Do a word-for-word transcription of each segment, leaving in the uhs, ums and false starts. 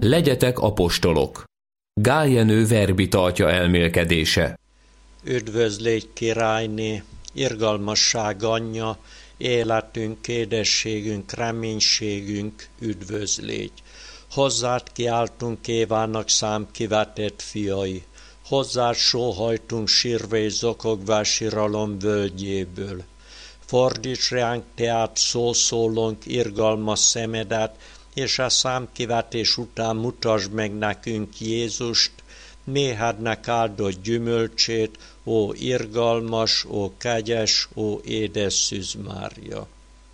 Legyetek apostolok. Gál Jenő verbitartja elmélkedése. Üdvözlégy királyné, irgalmasság anyja, életünk, édességünk, reménységünk, üdvözlégy. Hozzád kiáltunk Évának számkivetett fiai, hozzád sóhajtunk sírva és zokogva síralom völgyéből. Fordíts ránk teát szószólónk irgalmas szemedet, és a számkivetés után mutasd meg nekünk Jézust, méhednek áldott gyümölcsét, ó irgalmas, ó kegyes, ó édes Szűz Mária.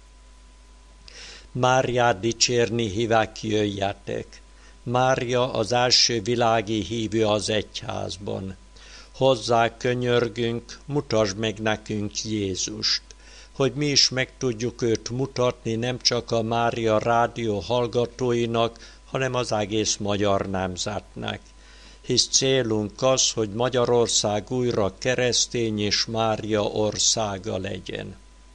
Máriát dicsérni hívek, jöjjetek! Mária az első világi hívő az egyházban. Hozzá könyörgünk, mutasd meg nekünk Jézust, hogy mi is meg tudjuk őt mutatni nem csak a Mária rádió hallgatóinak, hanem az egész magyar nemzetnek. Hisz célunk az, hogy Magyarország újra keresztény és Mária országa legyen.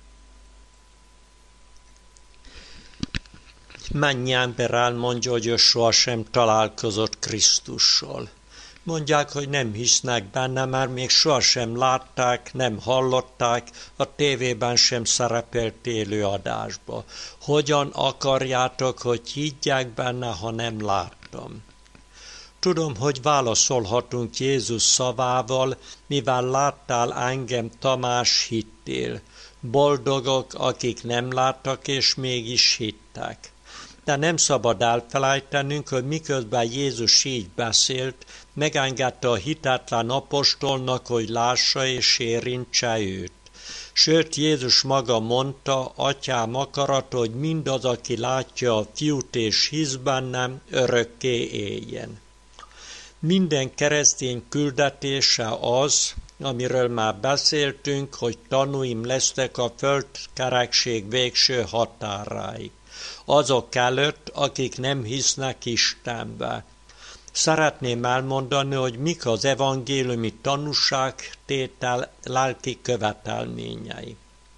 Mennyi ember elmondja, hogy ő sohasem találkozott Krisztussal. Mondják, hogy nem hisznek benne, mert még sohasem látták, nem hallották, a tévében sem szerepelt élő adásba. Hogyan akarjátok, hogy higgyek benne, ha nem láttam? Tudom, hogy válaszolhatunk Jézus szavával, mivel láttál engem, Tamás, hittél. Boldogok, akik nem láttak és mégis hittek. De nem szabad elfelejtenünk, hogy miközben Jézus így beszélt, megengedte a hitetlen apostolnak, hogy lássa és érintse őt. Sőt, Jézus maga mondta, Atyám akarata, hogy mindaz, aki látja a Fiút és hisz bennem, örökké éljen. Minden keresztény küldetése az, amiről már beszéltünk, hogy tanúim lesztek a földkerekség végső határáig. Azok előtt, akik nem hisznek Istenbe. Szeretném elmondani, hogy mik az evangéliumi tanúságtétel lelki követelményei.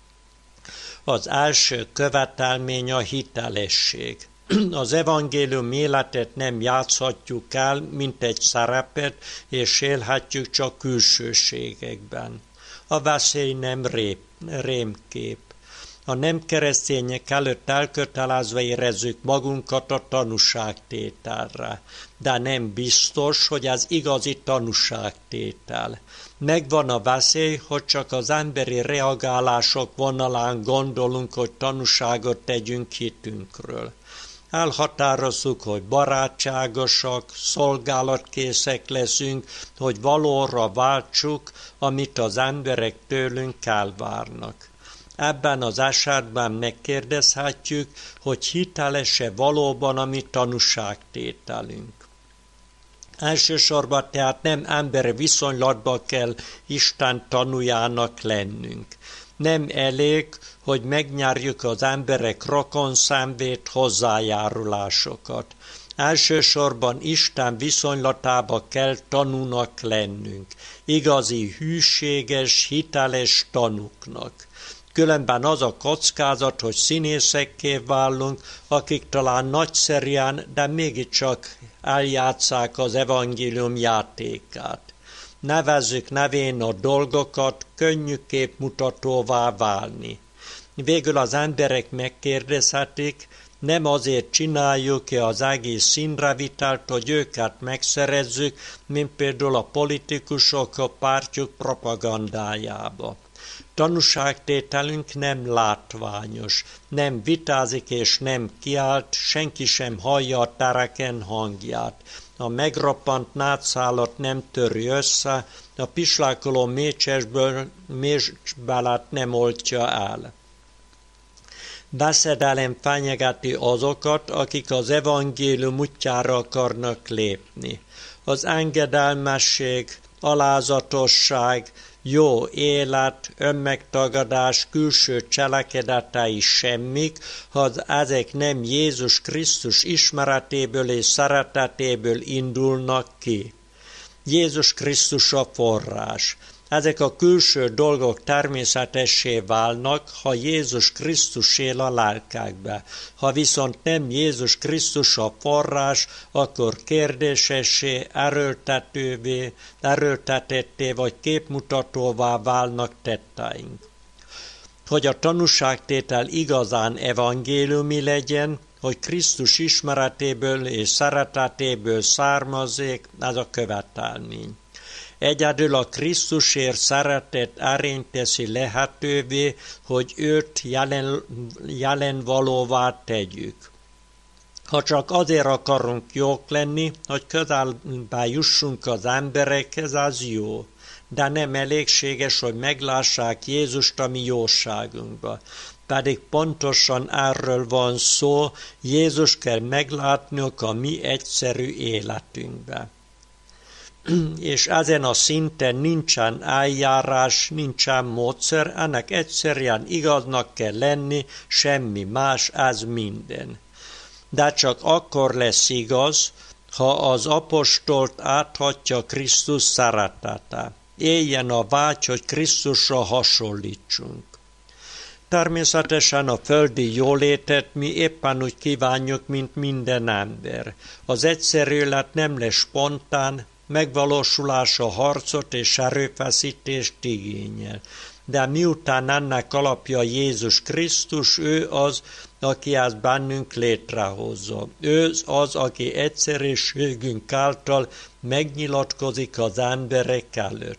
Az első követelmény a hitelesség. Az evangélium életet nem játszhatjuk el, mint egy szerepet, és élhetjük csak külsőségekben. A veszély nem rép, rémkép. A nem keresztények előtt elkötelezve érezzük magunkat a tanúságtételre, de nem biztos, hogy ez igazi tanúságtétel. Megvan a veszély, hogy csak az emberi reagálások vonalán gondolunk, hogy tanúságot tegyünk hitünkről. Elhatározzuk, hogy barátságosak, szolgálatkészek leszünk, hogy valóra váltsuk, amit az emberek tőlünk elvárnak. Ebben az esetben megkérdezhetjük, hogy hiteles-e valóban a mi tanúságtételünk. Elsősorban tehát nem emberi viszonylatban kell Isten tanújának lennünk. Nem elég, hogy megnyerjük az emberek rokonszenvét, hozzájárulásokat. Elsősorban Isten viszonylatába kell tanúnak lennünk, igazi, hűséges, hiteles tanúknak. Különben az a kockázat, hogy színészekké válunk, akik talán nagyszerűen, de mégiscsak eljátsszák az evangélium játékát. Nevezzük nevén a dolgokat, könnyű képmutatóvá válni. Végül az emberek megkérdezhetik, nem azért csináljuk-e az egész színrevitelt, hogy őket megszerezzük, mint például a politikusok a pártjuk propagandájába. Tanúságtételünk nem látványos, nem vitázik és nem kiált, senki sem hallja a tereken hangját. A megroppant nátszálat nem töri össze, a pislákoló mécsesből mécsbelet nem oltja el. Veszedelem fenyegeti azokat, akik az evangélium útjára akarnak lépni. Az engedelmesség, alázatosság, jó élet, önmegtagadás, külső cselekedetei semmik, ha ezek nem Jézus Krisztus ismeretéből és szeretetéből indulnak ki. Jézus Krisztus a forrás. Ezek a külső dolgok természetessé válnak, ha Jézus Krisztus él a lelkekbe. Ha viszont nem Jézus Krisztus a forrás, akkor kérdésessé, erőltetővé, erőltetetté vagy képmutatóvá válnak tetteink. Hogy a tanúságtétel igazán evangéliumi legyen, hogy Krisztus ismeretéből és szeretetéből származzék, ez a követelmény. Egyedül a Krisztusért szeretett erény teszi lehetővé, hogy őt jelen, jelen valóvá tegyük. Ha csak azért akarunk jók lenni, hogy közelbe jussunk az emberekhez, az jó. De nem elégséges, hogy meglássák Jézust a mi jóságunkba. Pedig pontosan erről van szó, Jézus kell meglátnunk a mi egyszerű életünkbe. És ezen a szinten nincsen eljárás, nincsen módszer, ennek egyszerűen igaznak kell lenni, semmi más, ez minden. De csak akkor lesz igaz, ha az apostolt áthatja Krisztus szeretete. Éljen a vágy, hogy Krisztusra hasonlítsunk. Természetesen a földi jólétet mi éppen úgy kívánjuk, mint minden ember. Az egyszerű élet nem lesz spontán, megvalósulása harcot és erőfeszítést igényel. De miután ennek alapja Jézus Krisztus, ő az, aki ezt bennünk létrehozza. Ő az, aki egyszerűségünk által megnyilatkozik az emberek előtt.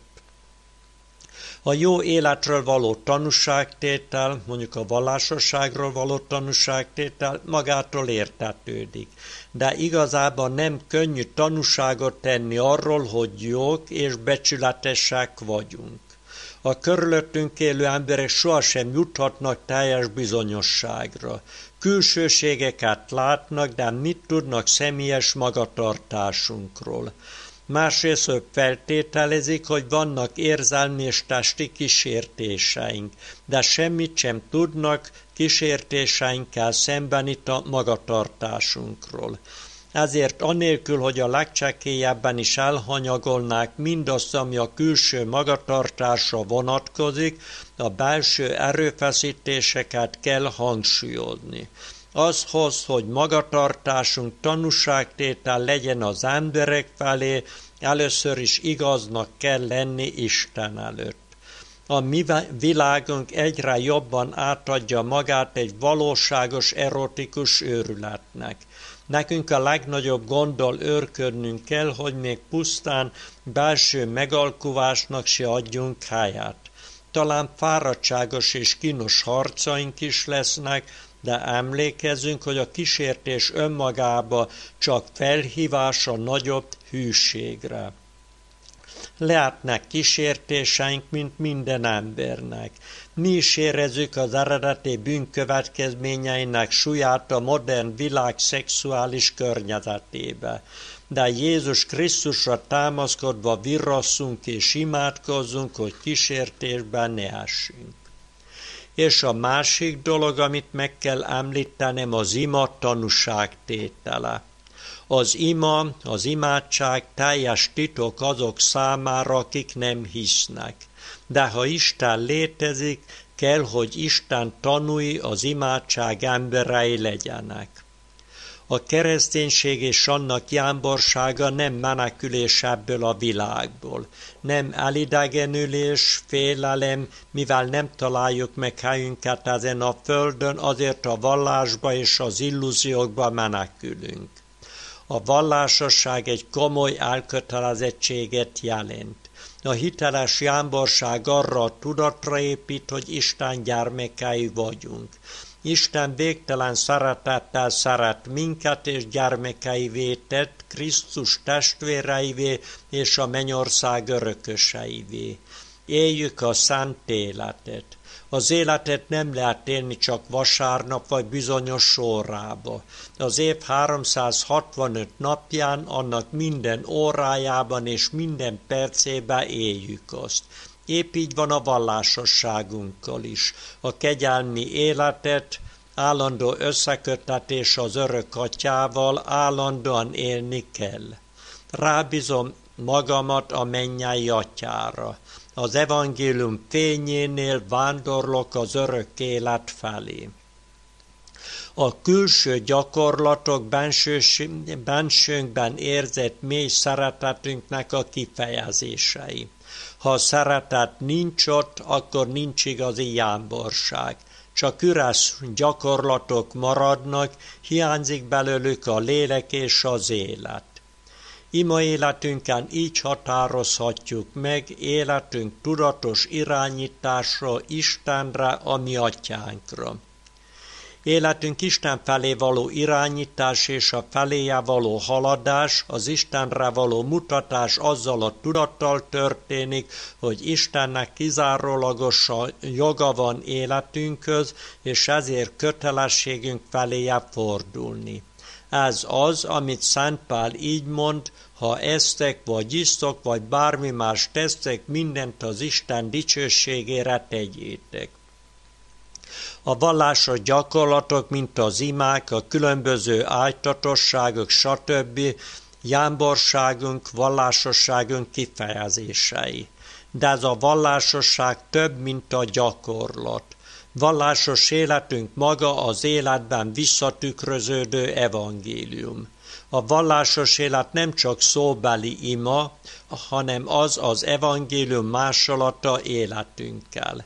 A jó életről való tanúságtétel, mondjuk a vallásosságról való tanúságtétel magától értetődik. De igazából nem könnyű tanúságot tenni arról, hogy jók és becsületesek vagyunk. A körülöttünk élő emberek sohasem juthatnak teljes bizonyosságra. Külsőségeket látnak, de mit tudnak személyes magatartásunkról. Másrészt feltételezik, hogy vannak érzelmi és testi kísértéseink, de semmit sem tudnak kísértéseinkkel szembeni magatartásunkról. Ezért anélkül, hogy a legcsekélyebben is elhanyagolnák mindazt, ami a külső magatartásra vonatkozik, a belső erőfeszítéseket kell hangsúlyozni. Azhoz, hogy magatartásunk tanúságtétel legyen az emberek felé, először is igaznak kell lenni Isten előtt. A mi világunk egyre jobban átadja magát egy valóságos erotikus őrületnek. Nekünk a legnagyobb gonddal őrködnünk kell, hogy még pusztán belső megalkuvásnak se adjunk helyet. Talán fáradtságos és kínos harcaink is lesznek, de emlékezzünk, hogy a kísértés önmagába csak felhívás a nagyobb hűségre. Lehetnek kísértéseink, mint minden embernek. Mi is érezzük az eredeti bűn következményeinek súlyát a modern világ szexuális környezetébe. De Jézus Krisztusra támaszkodva virrasszunk és imádkozzunk, hogy kísértésben ne essünk. És a másik dolog, amit meg kell említenem, az ima tanúságtétele. Az ima, az imádság teljes titok azok számára, akik nem hisznek. De ha Isten létezik, kell, hogy Isten tanúi az imádság emberei legyenek. A kereszténység és annak jámborsága nem menekülés ebből a világból, nem elidegenülés, félelem, mivel nem találjuk meg helyünket ezen a földön, azért a vallásba és az illúziókba menekülünk. A vallásosság egy komoly elkötelezettséget jelent. A hiteles jámborság arra a tudatra épít, hogy Isten gyermekei vagyunk. Isten végtelen szeretettel szeret minket és gyermekeivé tett, Krisztus testvéreivé és a mennyország örököseivé. Éljük a szent életet. Az életet nem lehet élni csak vasárnap vagy bizonyos órába. Az év háromszázhatvanöt napján, annak minden órájában és minden percében éljük azt. Épp így van a vallásosságunkkal is. A kegyelmi életet, állandó összeköttetés az örök atyával állandóan élni kell. Rábízom magamat a mennyei atyára. Az evangélium fényénél vándorlok az örök élet felé. A külső gyakorlatok bensőnkben érzett mély szeretetünknek a kifejezései. Ha a szeretet nincs ott, akkor nincs igazi jámborság. Csak üres gyakorlatok maradnak, hiányzik belőlük a lélek és az élet. Ima életünken így határozhatjuk meg életünk tudatos irányításra Istenre, a mi atyánkra. Életünk Isten felé való irányítás és a feléje való haladás, az Istenre való mutatás azzal a tudattal történik, hogy Istennek kizárólagos joga van életünkhöz, és ezért kötelességünk feléje fordulni. Ez az, amit Szent Pál így mond: ha esztek, vagy isztok, vagy bármi más tesztek, mindent az Isten dicsőségére tegyétek. A vallásos gyakorlatok, mint az imák, a különböző ájtatosságok, stb. Jámborságunk, vallásosságunk kifejezései. De ez a vallásosság több, mint a gyakorlat. Vallásos életünk maga az életben visszatükröződő evangélium. A vallásos élet nem csak szóbeli ima, hanem az az evangélium másolata életünkkel.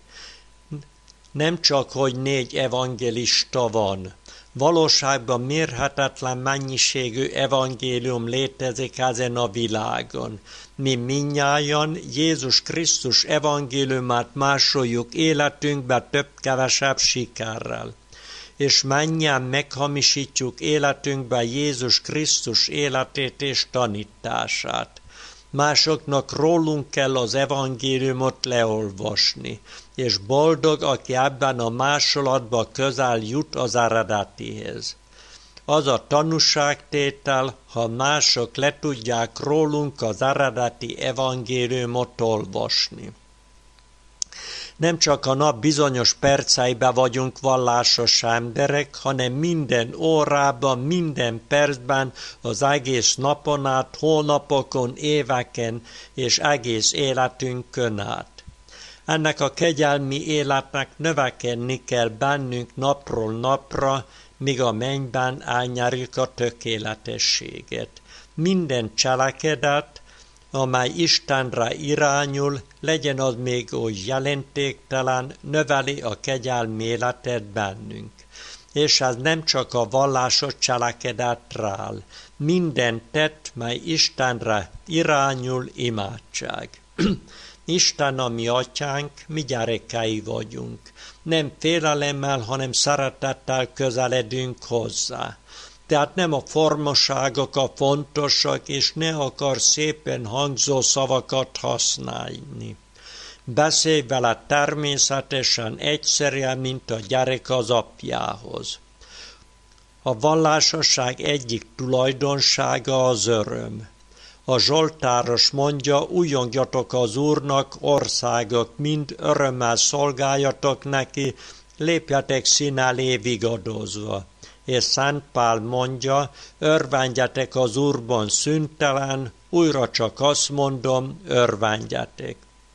Nem csak, hogy négy evangélista van. Valóságban mérhetetlen mennyiségű evangélium létezik ezen a világon. Mi mindnyájan Jézus Krisztus evangéliumát másoljuk életünkbe több-kevesebb sikerrel. És mennyien meghamisítjuk életünkbe Jézus Krisztus életét és tanítását. Másoknak rólunk kell az evangéliumot leolvasni, és boldog, aki ebben a másolatban közel jut az eredetihez. Az a tanúságtétel, ha mások le tudják rólunk az eredeti evangéliumot olvasni. Nem csak a nap bizonyos perceiben vagyunk vallásos emberek, hanem minden órában, minden percben, az egész napon át, hónapokon, éveken és egész életünkön át. Ennek a kegyelmi életnek növekedni kell bennünk napról napra, míg a mennyben elnyerjük a tökéletességet. Minden cselekedet, amely Istenre irányul, legyen az még oly jelentéktelen, növeli a kegyelmi életet bennünk. És ez nem csak a vallásos cselekedetre áll. Minden tett, mely Istenre irányul, imádság. Isten a mi atyánk, mi gyerekei vagyunk. Nem félelemmel, hanem szeretettel közeledünk hozzá. Tehát nem a formaságok a fontosak, és ne akar szépen hangzó szavakat használni. Beszélj vele természetesen, egyszerűen, mint a gyerek az apjához. A vallásosság egyik tulajdonsága az öröm. A Zsoltáros mondja: újongjatok az Úrnak, országok, mind örömmel szolgáljatok neki, lépjetek szín elé vigadozva. És Szent Pál mondja: örvendjetek az Úrban szüntelen, újra csak azt mondom, örvendjetek.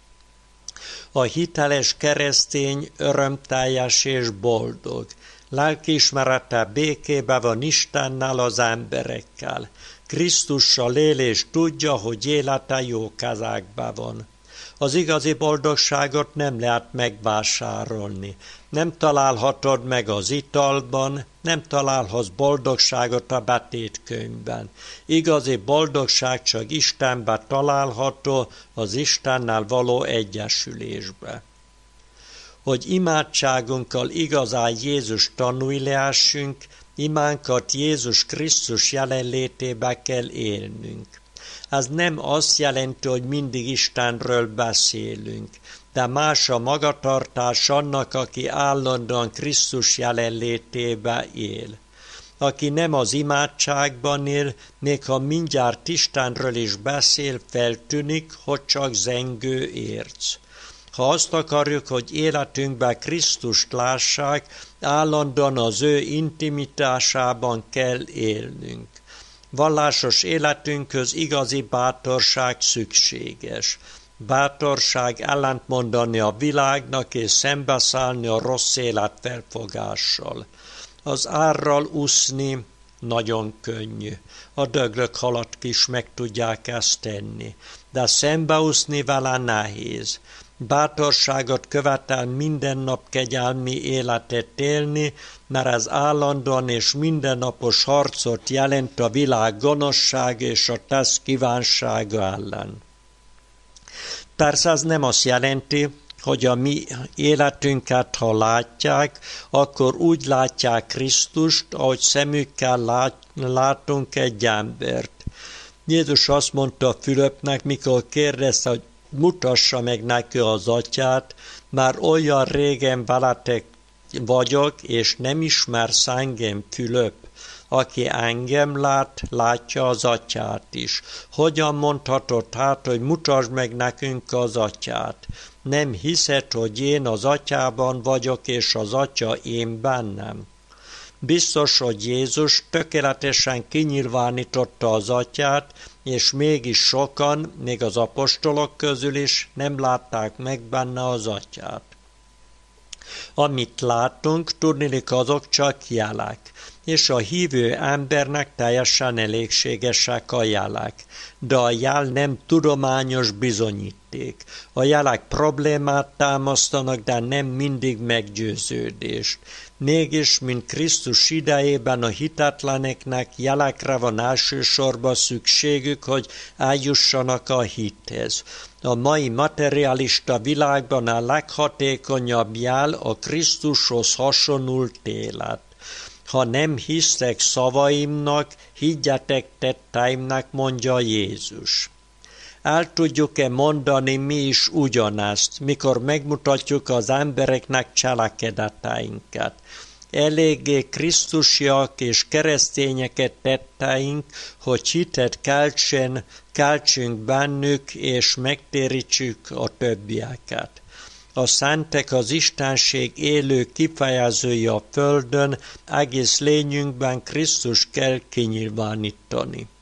A hiteles keresztény örömteljes és boldog. Lelkiismerete békébe van Istennel, az emberekkel. Krisztussal él és tudja, hogy élete jó kezekben van. Az igazi boldogságot nem lehet megvásárolni. Nem találhatod meg az italban, nem találhatsz boldogságot a betétkönyvben. Igazi boldogság csak Istenben található, az Istennel való egyesülésbe. Hogy imádságunkkal igazán Jézus tanúi lehessünk, imánkat Jézus Krisztus jelenlétébe kell élnünk. Ez nem azt jelenti, hogy mindig Istenről beszélünk, de más a magatartás annak, aki állandóan Krisztus jelenlétébe él. Aki nem az imádságban él, még ha mindjárt Istenről is beszél, feltűnik, hogy csak zengő érc. Ha azt akarjuk, hogy életünkben Krisztust lássák, állandóan az ő intimitásában kell élnünk. Vallásos életünkhöz igazi bátorság szükséges. Bátorság ellentmondani a világnak és szembeszállni a rossz életfelfogással. Az árral úszni nagyon könnyű. A döglök halat is meg tudják ezt tenni. De szembeúszni vele nehéz. Bátorságot követel minden nap kegyelmi életet élni, mert ez állandóan és mindennapos harcot jelent a világ gonoszság és a tesz kívánsága ellen. Persze ez nem azt jelenti, hogy a mi életünket, ha látják, akkor úgy látják Krisztust, ahogy szemükkel lát, látunk egy embert. Jézus azt mondta Fülöpnek, mikor kérdezte, hogy mutassa meg neki az atyát, már olyan régen veletek vagyok, és nem ismersz engem, Fülöp. Aki engem lát, látja az atyát is. Hogyan mondhatod hát, hogy mutasd meg nekünk az atyát? Nem hiszed, hogy én az atyában vagyok, és az atya én bennem? Biztos, hogy Jézus tökéletesen kinyilvánította az atyát, és mégis sokan, még az apostolok közül is nem látták meg benne az atyát. Amit látunk, tudniillik, azok csak jelek, és a hívő embernek teljesen elégségesek a jelek, de a jel nem tudományos bizonyíték. A jelek problémát támasztanak, de nem mindig meggyőződést. Mégis, mint Krisztus idejében a hitetleneknek jelekre van elsősorban szükségük, hogy eljussanak a hithez. A mai materialista világban a leghatékonyabb jel a Krisztushoz hasonlult élet. Ha nem hisztek szavaimnak, higgyetek tetteimnek, mondja Jézus. El tudjuk-e mondani mi is ugyanezt, mikor megmutatjuk az embereknek cselekedeteinket? Eléggé krisztusiak és keresztényeket tetteink, hogy hitet keltsen, keltsünk bennük, és megtérítsük a többieket. A szentek az istenség élő kifejezője a földön, egész lényünkben Krisztus kell kinyilvánítani.